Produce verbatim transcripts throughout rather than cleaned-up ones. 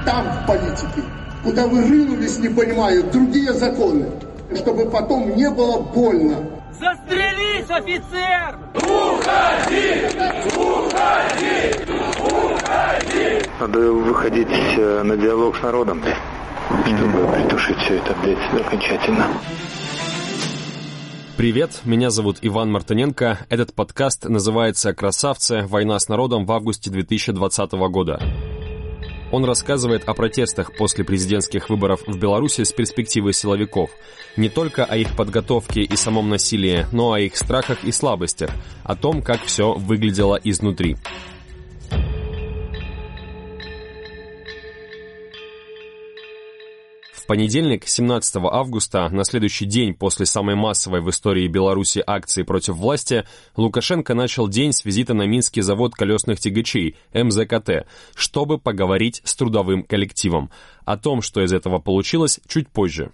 там, в политике, куда вы рынулись, не понимая, другие законы, чтобы потом не было больно. Застрелись, офицер! Уходи! Уходи! Уходи! Надо выходить на диалог с народом, чтобы притушить все это, блядь, окончательно. Привет, меня зовут Иван Мартыненко. Этот подкаст называется «Красавцы. Война с народом» в августе две тысячи двадцатого года. Он рассказывает о протестах после президентских выборов в Беларуси с перспективы силовиков. Не только о их подготовке и самом насилии, но о их страхах и слабостях, о том, как все выглядело изнутри. В понедельник, семнадцатого августа, на следующий день после самой массовой в истории Беларуси акции против власти, Лукашенко начал день с визита на Минский завод колесных тягачей эм зэ ка тэ, чтобы поговорить с трудовым коллективом. О том, что из этого получилось, чуть позже.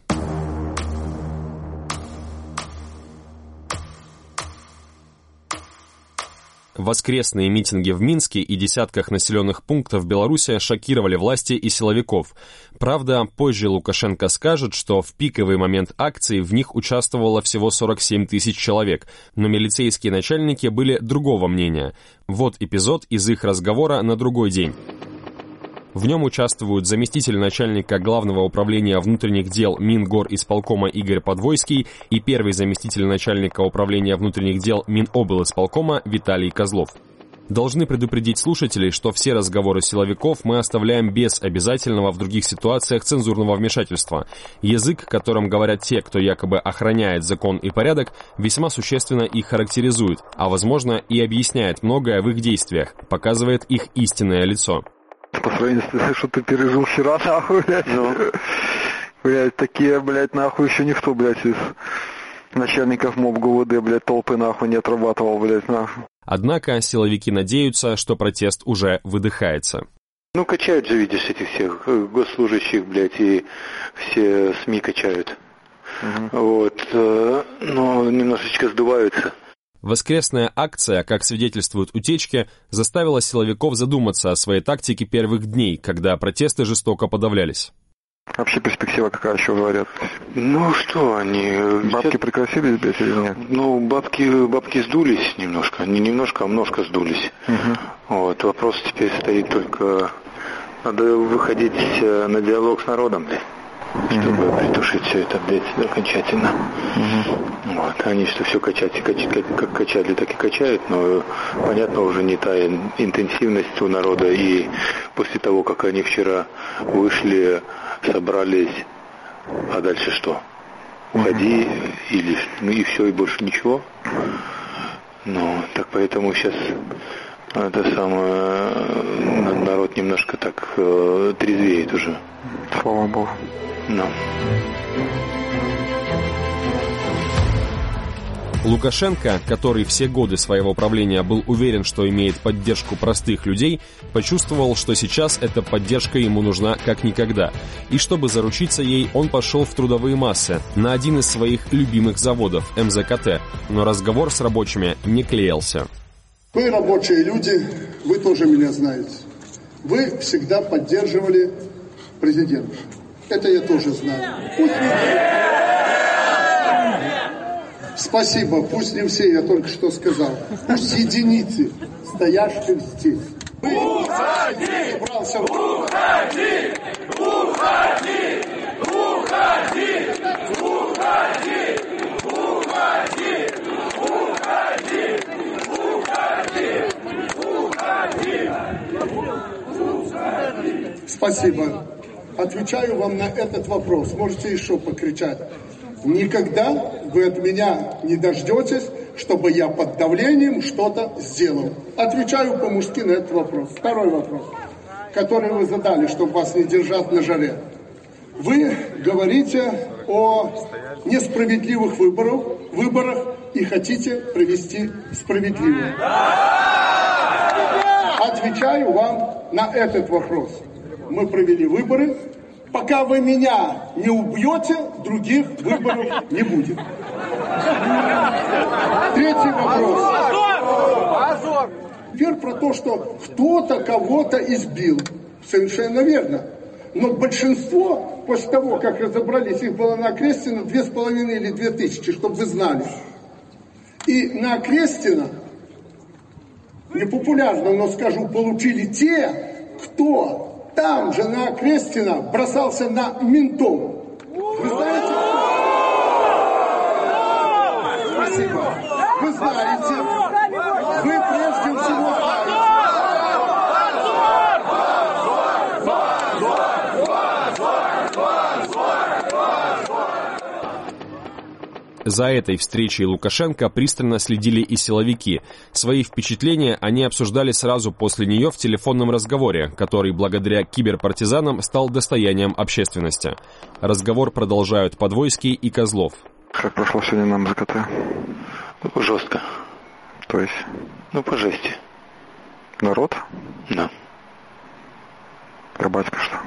Воскресные митинги в Минске и десятках населенных пунктов Беларуси шокировали власти и силовиков. Правда, позже Лукашенко скажет, что в пиковый момент акции в них участвовало всего сорок семь тысяч человек, но милицейские начальники были другого мнения. Вот эпизод из их разговора на другой день. В нем участвуют заместитель начальника Главного управления внутренних дел Мингорисполкома Игорь Подвойский и первый заместитель начальника управления внутренних дел Миноблисполкома Виталий Козлов. Должны предупредить слушателей, что все разговоры силовиков мы оставляем без обязательного в других ситуациях цензурного вмешательства. Язык, которым говорят те, кто якобы охраняет закон и порядок, весьма существенно их характеризует, а возможно и объясняет многое в их действиях, показывает их истинное лицо. По сравнению с тем, что ты пережил вчера, нахуй, блядь. Ну. Блядь, такие, блядь, нахуй еще никто, блядь, из начальников МОБ ГУВД, блядь, толпы, нахуй, не отрабатывал, блядь, нахуй. Однако силовики надеются, что протест уже выдыхается. Ну, качают же, видишь, этих всех госслужащих, блядь, и все СМИ качают. Угу. Вот, но немножечко сдуваются. Воскресная акция, как свидетельствуют утечки, заставила силовиков задуматься о своей тактике первых дней, когда протесты жестоко подавлялись. Вообще перспектива какая, еще говорят? Ну что, они... Бабки прекратили здесь или нет? Ну, бабки, бабки сдулись немножко. Не немножко, а немножко сдулись. Угу. Вот, вопрос теперь стоит только... Надо выходить на диалог с народом, блядь. Чтобы mm-hmm. притушить все это, блядь, окончательно. Mm-hmm. Вот. Они что все качать, качать, как качали, так и качают, но понятно уже не та интенсивность у народа. И после того, как они вчера вышли, собрались, а дальше что? Уходи, mm-hmm. или ну и все, и больше ничего. Ну, так поэтому сейчас это самое, народ немножко так э, трезвеет уже. Слава Богу. No. Лукашенко, который все годы своего правления был уверен, что имеет поддержку простых людей, почувствовал, что сейчас эта поддержка ему нужна как никогда. И чтобы заручиться ей, он пошел в трудовые массы, на один из своих любимых заводов, эм зэ ка тэ. Но разговор с рабочими не клеился. Вы рабочие люди, вы тоже меня знаете. Вы всегда поддерживали президента. Это я тоже знаю. Пусть не... Спасибо, пусть не все, я только что сказал. Пусть единицы, стоящих здесь. Уходи! Уходи! Уходи! Уходи! Уходи! Уходи! Уходи! Уходи! Спасибо. Отвечаю вам на этот вопрос. Можете еще покричать. Никогда вы от меня не дождетесь, чтобы я под давлением что-то сделал. Отвечаю по-мужски на этот вопрос. Второй вопрос, который вы задали, чтобы вас не держать на жаре. Вы говорите о несправедливых выборах, выборах и хотите провести справедливые. Отвечаю вам на этот вопрос. Мы провели выборы. Пока вы меня не убьете, других выборов не будет. Третий вопрос. Теперь про то, что кто-то кого-то избил. Совершенно верно. Но большинство, после того, как разобрались, их было на Окрестина две с половиной или две тысячи, чтобы вы знали. И на Окрестина, непопулярно, но скажу, получили те, кто там же на Окрестина бросался на ментов. Вы знаете, кто? Спасибо. Вы знаете, вы прежде всего знаете. За этой встречей Лукашенко пристально следили и силовики. Свои впечатления они обсуждали сразу после нее в телефонном разговоре, который благодаря киберпартизанам стал достоянием общественности. Разговор продолжают Подвойский и Козлов. Как прошло сегодня на МЗКТ? Ну, жестко. То есть? Ну, по жести. Народ? Да. А батька что?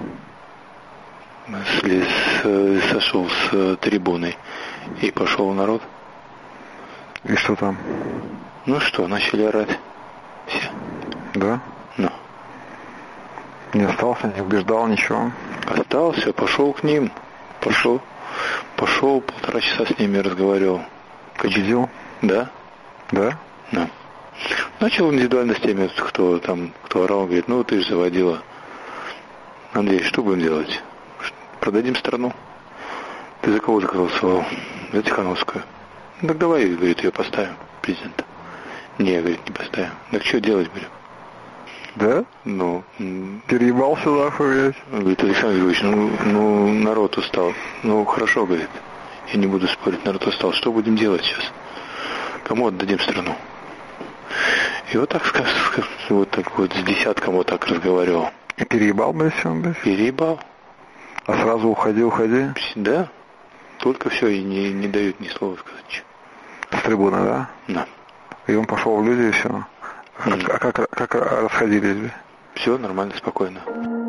Слез, сошел с трибуны и пошел в народ. И что там? Ну что, начали орать. Все. Да? Ну. Не остался, не убеждал, ничего? Остался, пошел к ним. Пошел. Пошел, полтора часа с ними разговаривал. Победил? Да. Да? Да. Начал индивидуально с теми, кто там, кто орал, говорит, ну ты же заводила. Андрей, что будем делать? Продадим страну. Ты за кого голосовал? За Тихановскую. Ну, так давай, говорит, ее поставим, президента. Не, говорит, не поставим. Так что делать будем? Да? Ну. Переебался нахуй, блядь. Говорит, Александр Григорьевич, ну, ну, народ устал. Ну, хорошо, говорит. Я не буду спорить, народ устал. Что будем делать сейчас? Кому отдадим страну? И вот так, вот так вот с десятком вот так разговаривал. И переебал, блядь, все, блядь? Переебал. А сразу уходи, уходи? Да. Только все, и не, не дают ни слова сказать. С трибуны, да? Да. И он пошел в люди, и все. А, mm. а как, как расходились, блядь? Все нормально, спокойно.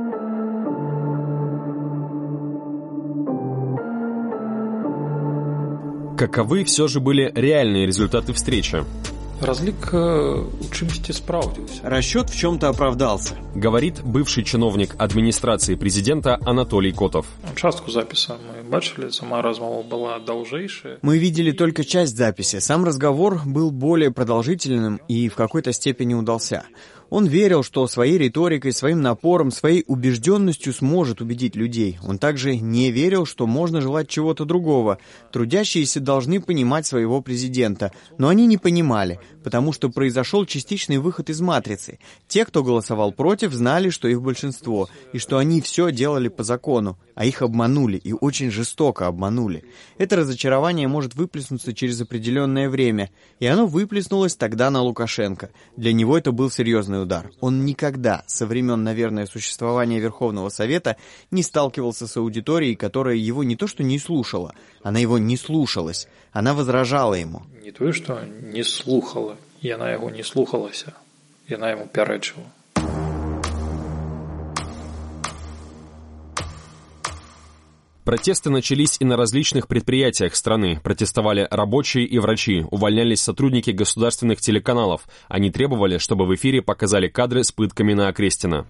Каковы все же были реальные результаты встречи? Разлік у чымсьці спраўдзіўся. Расчет в чем-то оправдался. Говорит бывший чиновник администрации президента Анатолий Котов. Частку записа мы бачили, сама размова была даўжэйшая. Мы видели только часть записи. Сам разговор был более продолжительным и в какой-то степени удался. Он верил, что своей риторикой, своим напором, своей убежденностью сможет убедить людей. Он также не верил, что можно желать чего-то другого. Трудящиеся должны понимать своего президента. Но они не понимали, потому что произошел частичный выход из матрицы. Те, кто голосовал против, знали, что их большинство, и что они все делали по закону. А их обманули, и очень жестоко обманули. Это разочарование может выплеснуться через определенное время. И оно выплеснулось тогда на Лукашенко. Для него это был серьезный удар. Он никогда со времен, наверное, существования Верховного Совета не сталкивался с аудиторией, которая его не то что не слушала, она его не слушалась, она возражала ему. Не то, что не слухала, яна его не слухалася, яна ему пярэчыла. Протесты начались и на различных предприятиях страны. Протестовали рабочие и врачи, увольнялись сотрудники государственных телеканалов. Они требовали, чтобы в эфире показали кадры с пытками на Окрестина.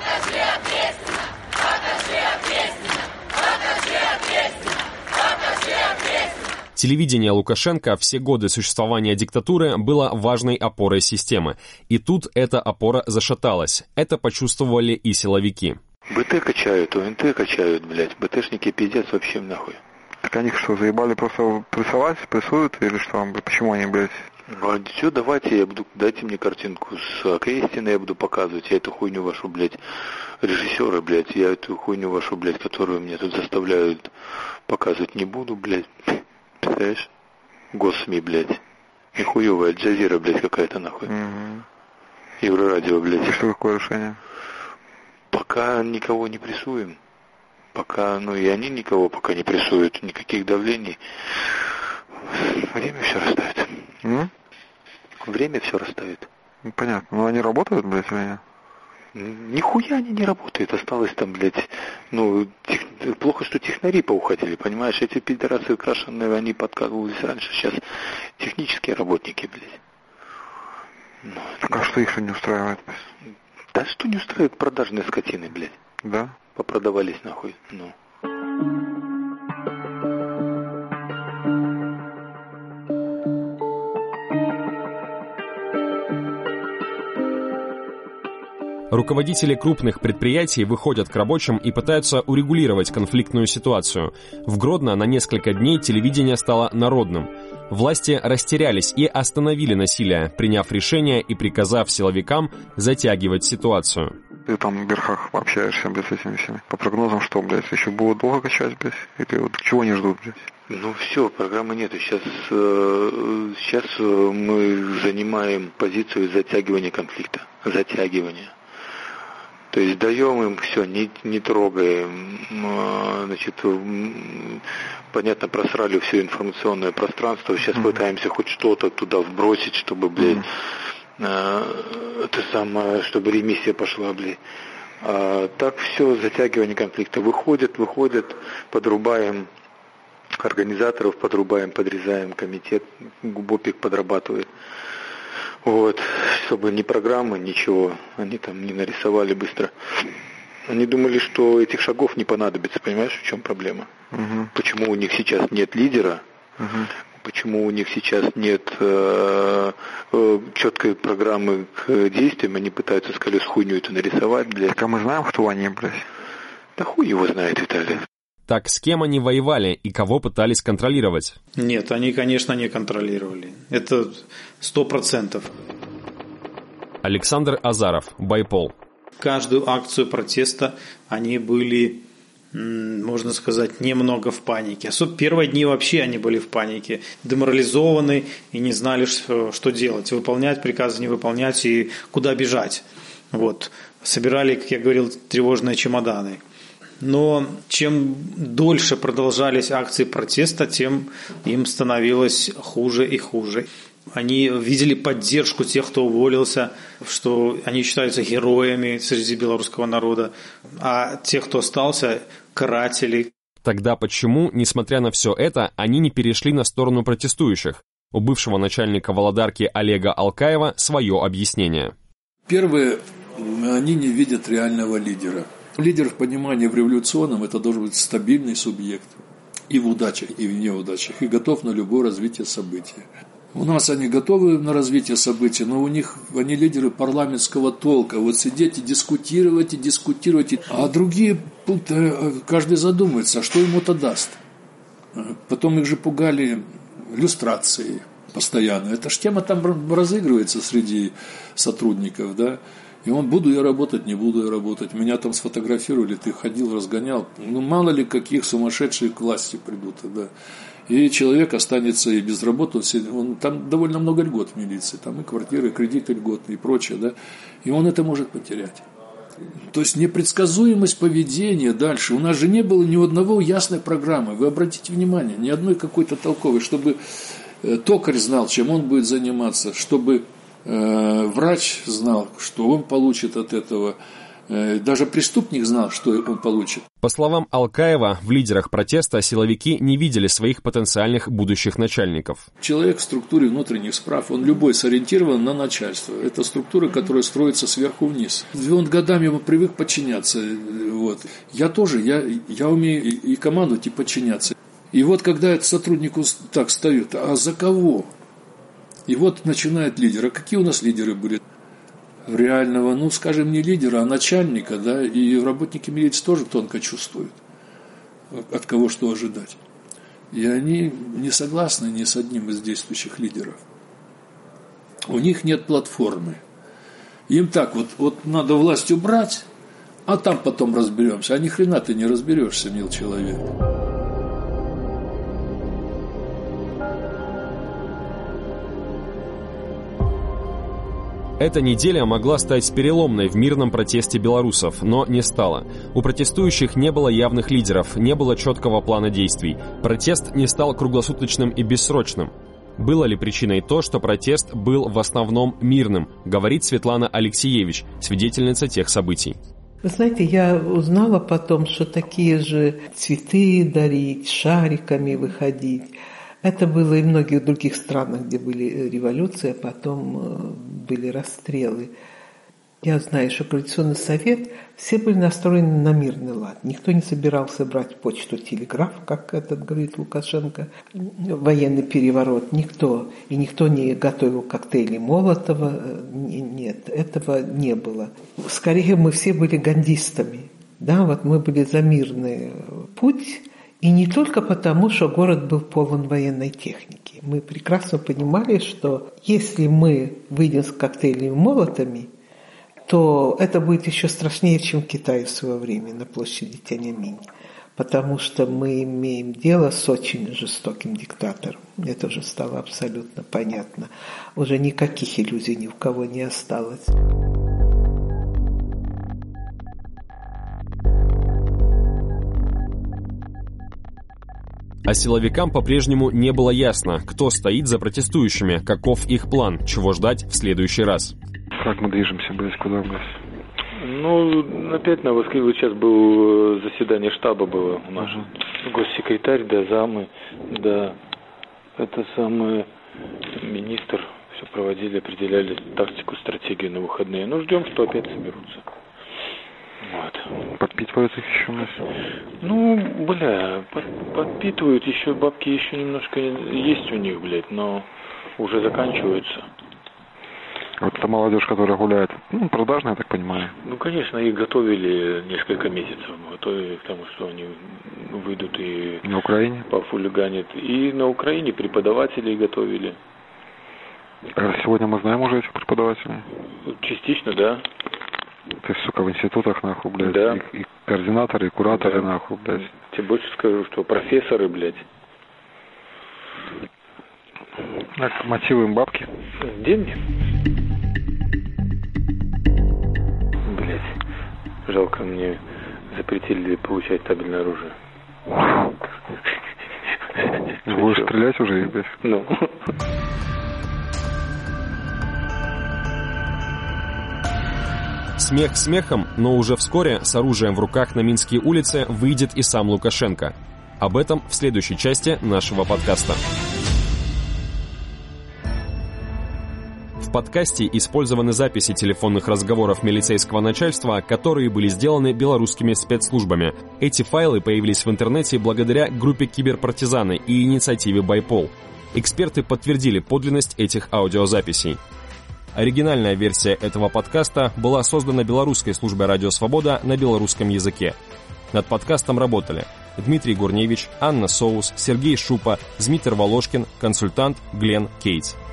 Телевидение Лукашенко все годы существования диктатуры было важной опорой системы. И тут эта опора зашаталась. Это почувствовали и силовики. БТ качают, ОНТ качают, блядь. БТшники пиздец вообще нахуй. Так они что, заебали просто прессовать, прессуют или что? Почему они, блядь? А все, давайте, я буду, дайте мне картинку с Окрестина, я буду показывать. Я эту хуйню вашу, блядь, режиссеры, блядь, я эту хуйню вашу, блядь, которую мне тут заставляют показывать не буду, блядь. Представляешь? Госсми, блядь. Нихуевая, Аль-Джазира, блядь, какая-то нахуй. Угу. Еврорадио, блядь. И что такое решение? Пока никого не прессуем. Пока, ну и они никого пока не прессуют. Никаких давлений. Время все расставит. М? Время все расставит. Ну, понятно. Но они работают, блядь, или нет? Нихуя они не работают. Осталось там, блядь, ну, тех... плохо, что технари поуходили, понимаешь? Эти пидорасы крашеные, они подкатывались раньше. Сейчас технические работники, блядь. Ну, так а что их не устраивает? Да что не устраивает продажные скотины, блядь? Да? Попродавались нахуй, ну. Руководители крупных предприятий выходят к рабочим и пытаются урегулировать конфликтную ситуацию. В Гродно на несколько дней телевидение стало народным. Власти растерялись и остановили насилие, приняв решение и приказав силовикам затягивать ситуацию. Ты там в верхах общаешься, блядь, с этими всеми. По прогнозам что, блядь, еще будут долго качать, блядь? Или вот чего не ждут, блядь? Ну все, программы нету. Сейчас, э, сейчас мы занимаем позицию затягивания конфликта. Затягивания. То есть даем им все, не, не трогаем, значит, понятно, просрали все информационное пространство, сейчас mm-hmm. пытаемся хоть что-то туда вбросить, чтобы, блядь, mm-hmm. это самое, чтобы ремиссия пошла, блядь. А так все, затягивание конфликта. Выходят, выходят, подрубаем организаторов, подрубаем, подрезаем комитет, ГУБОПИК подрабатывает. Вот, чтобы ни программы, ничего, они там не нарисовали быстро. Они думали, что этих шагов не понадобится, понимаешь, в чем проблема? Угу. Почему у них сейчас нет лидера, угу. почему у них сейчас нет э, э, четкой программы к действиям, они пытаются с колес хуйню это нарисовать, блядь. Так а мы знаем, кто они, блядь? Да хуй его знает, Виталий. Так с кем они воевали и кого пытались контролировать? Нет, они, конечно, не контролировали. Это сто процентов. Александр Азаров, Байпол. Каждую акцию протеста они были, можно сказать, немного в панике. Особенно первые дни вообще они были в панике, деморализованы и не знали, что, что делать. Выполнять приказы, не выполнять и куда бежать. Вот. Собирали, как я говорил, тревожные чемоданы. Но чем дольше продолжались акции протеста, тем им становилось хуже и хуже. Они видели поддержку тех, кто уволился, что они считаются героями среди белорусского народа, а тех, кто остался, каратели. Тогда почему, несмотря на все это, они не перешли на сторону протестующих? У бывшего начальника Володарки Олега Алкаева свое объяснение. Первое, они не видят реального лидера. Лидер в понимании в революционном это должен быть стабильный субъект и в удачах, и в неудачах, и готов на любое развитие событий. У нас они готовы на развитие событий, но у них они лидеры парламентского толка. Вот сидеть и дискутировать, и дискутировать. А другие, каждый задумается, а что ему-то даст. Потом их же пугали люстрацией постоянно. Эта ж тема там разыгрывается среди сотрудников, да. И он, буду я работать, не буду я работать. Меня там сфотографировали, ты ходил, разгонял. Ну, мало ли, каких сумасшедшие к власти придут. Да. И человек останется и без работы. Он, он, там довольно много льгот в милиции. Там и квартиры, и кредиты льготные, и прочее. Да. И он это может потерять. То есть непредсказуемость поведения дальше. У нас же не было ни одного ясной программы. Вы обратите внимание, ни одной какой-то толковой, чтобы токарь знал, чем он будет заниматься, чтобы врач знал, что он получит от этого. Даже преступник знал, что он получит. По словам Алкаева, в лидерах протеста силовики не видели своих потенциальных будущих начальников. Человек в структуре внутренних справ, он любой сориентирован на начальство. Это структура, которая строится сверху вниз. Он годами ему привык подчиняться. Вот. Я тоже, я, я умею и, и командовать, и подчиняться. И вот когда этот сотрудник так встает, а за кого? И вот начинает лидер. А какие у нас лидеры были? Реального, ну, скажем, не лидера, а начальника, да, и работники милиции тоже тонко чувствуют, от кого что ожидать. И они не согласны ни с одним из действующих лидеров. У них нет платформы. Им так вот, вот надо власть убрать, а там потом разберемся. А ни хрена ты не разберешься, мил человек. Эта неделя могла стать переломной в мирном протесте белорусов, но не стала. У протестующих не было явных лидеров, не было четкого плана действий. Протест не стал круглосуточным и бессрочным. Было ли причиной то, что протест был в основном мирным, говорит Светлана Алексеевич, свидетельница тех событий. Вы знаете, я узнала потом, что такие же цветы дарить, шариками выходить. Это было и в многих других странах, где были революции, а потом были расстрелы. Я знаю, что Коалиционный совет, все были настроены на мирный лад. Никто не собирался брать почту, телеграф, как этот говорит Лукашенко, военный переворот. Никто. И никто не готовил коктейли Молотова. Нет, этого не было. Скорее, мы все были гандистами. Да, вот мы были за мирный путь. И не только потому, что город был полон военной техники. Мы прекрасно понимали, что если мы выйдем с коктейлями Молотами, то это будет еще страшнее, чем в Китае в свое время на площади Тяньаньмэнь. Потому что мы имеем дело с очень жестоким диктатором. Это уже стало абсолютно понятно. Уже никаких иллюзий ни у кого не осталось. А силовикам по-прежнему не было ясно, кто стоит за протестующими, каков их план, чего ждать в следующий раз. Как мы движемся, блядь, куда, блядь? Ну, опять на Москве, вот сейчас было заседание штаба было у нас. Uh-huh. Госсекретарь, да, замы, да, это самый министр, все проводили, определяли тактику, стратегию на выходные. Ну, ждем, что опять соберутся. Вот. Подпитывают их еще у нас? Ну, бля, под, подпитывают, еще бабки еще немножко есть у них, блядь, но уже заканчиваются. Вот эта молодежь, которая гуляет, ну, продажная, я так понимаю. Ну, конечно, их готовили несколько месяцев. Готовили к тому, что они выйдут и на Украине пофулиганят. И на Украине преподавателей готовили. А сегодня мы знаем уже этих преподавателей? Частично, да. То есть, сука, в институтах, нахуй, блядь, да. и, и координаторы, и кураторы, да. нахуй, блядь. Тебе больше скажу, что профессоры, блядь. Так, мотивы им бабки? Деньги. Блядь, жалко, мне запретили получать табельное оружие. Будешь стрелять уже, блядь? Ну. Смех смехом, но уже вскоре с оружием в руках на Минские улицы выйдет и сам Лукашенко. Об этом в следующей части нашего подкаста. В подкасте использованы записи телефонных разговоров милицейского начальства, которые были сделаны белорусскими спецслужбами. Эти файлы появились в интернете благодаря группе «Киберпартизаны» и инициативе «Байпол». Эксперты подтвердили подлинность этих аудиозаписей. Оригинальная версия этого подкаста была создана белорусской службой «Радио Свобода» на белорусском языке. Над подкастом работали Дмитрий Гурневич, Анна Соус, Сергей Шупа, Змитер Волошкин, консультант Глен Кейтс.